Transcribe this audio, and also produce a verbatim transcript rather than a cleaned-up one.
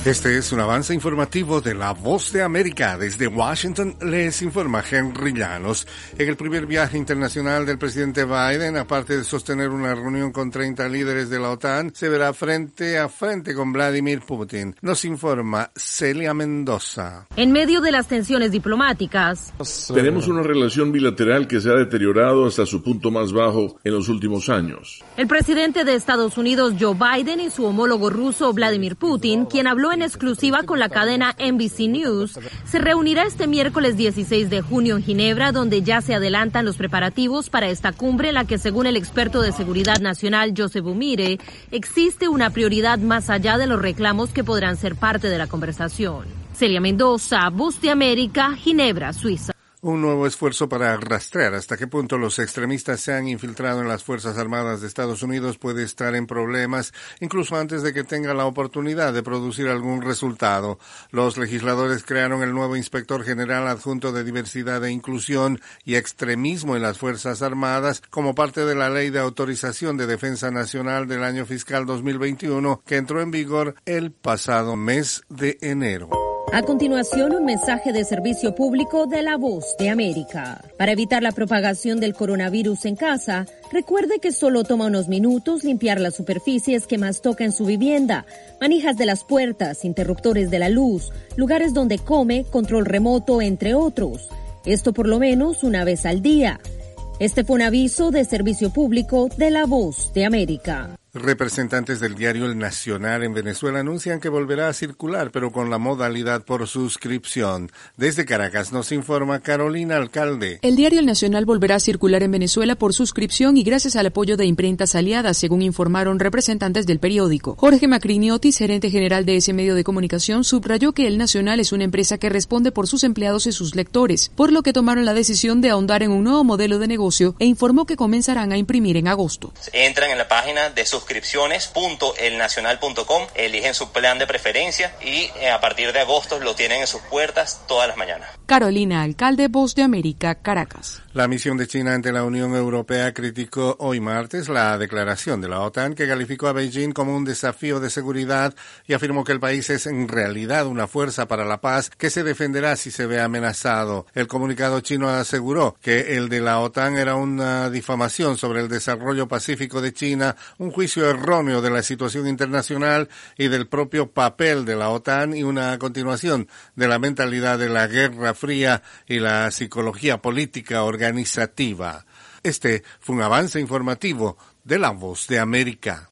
Este es un avance informativo de La Voz de América. Desde Washington les informa Henry Llanos. En el primer viaje internacional del presidente Biden, aparte de sostener una reunión con treinta líderes de la OTAN, se verá frente a frente con Vladimir Putin. Nos informa Celia Mendoza. En medio de las tensiones diplomáticas, tenemos una relación bilateral que se ha deteriorado hasta su punto más bajo en los últimos años. El presidente de Estados Unidos, Joe Biden, y su homólogo ruso, Vladimir Putin, quien habló en exclusiva con la cadena N B C News, se reunirá este miércoles dieciséis de junio en Ginebra, donde ya se adelantan los preparativos para esta cumbre en la que, según el experto de seguridad nacional Joseph Umire, existe una prioridad más allá de los reclamos que podrán ser parte de la conversación. Celia Mendoza, Voz de América, Ginebra, Suiza. Un nuevo esfuerzo para rastrear hasta qué punto los extremistas se han infiltrado en las Fuerzas Armadas de Estados Unidos puede estar en problemas, incluso antes de que tenga la oportunidad de producir algún resultado. Los legisladores crearon el nuevo Inspector General Adjunto de Diversidad e Inclusión y Extremismo en las Fuerzas Armadas como parte de la Ley de Autorización de Defensa Nacional del año fiscal dos mil veintiuno, que entró en vigor el pasado mes de enero. A continuación, un mensaje de servicio público de La Voz de América. Para evitar la propagación del coronavirus en casa, recuerde que solo toma unos minutos limpiar las superficies que más toca en su vivienda, manijas de las puertas, interruptores de la luz, lugares donde come, control remoto, entre otros. Esto por lo menos una vez al día. Este fue un aviso de servicio público de La Voz de América. Representantes del diario El Nacional en Venezuela anuncian que volverá a circular, pero con la modalidad por suscripción. Desde Caracas nos informa Carolina Alcalde. El diario El Nacional volverá a circular en Venezuela por suscripción y gracias al apoyo de imprentas aliadas, según informaron representantes del periódico. Jorge Macriniotis, gerente general de ese medio de comunicación, subrayó que El Nacional es una empresa que responde por sus empleados y sus lectores, por lo que tomaron la decisión de ahondar en un nuevo modelo de negocio e informó que comenzarán a imprimir en agosto. Entran en la página de sus suscripciones punto el nacional punto com, eligen su plan de preferencia y eh, a partir de agosto lo tienen en sus puertas todas las mañanas. Carolina Alcalde, Voz de América, Caracas. La misión de China ante la Unión Europea criticó hoy martes la declaración de la OTAN que calificó a Beijing como un desafío de seguridad y afirmó que el país es en realidad una fuerza para la paz que se defenderá si se ve amenazado. El comunicado chino aseguró que el de la OTAN era una difamación sobre el desarrollo pacífico de China, un juicio erróneo de la situación internacional y del propio papel de la OTAN y una continuación de la mentalidad de la Guerra Fría y la psicología política organizativa. Este fue un avance informativo de La Voz de América.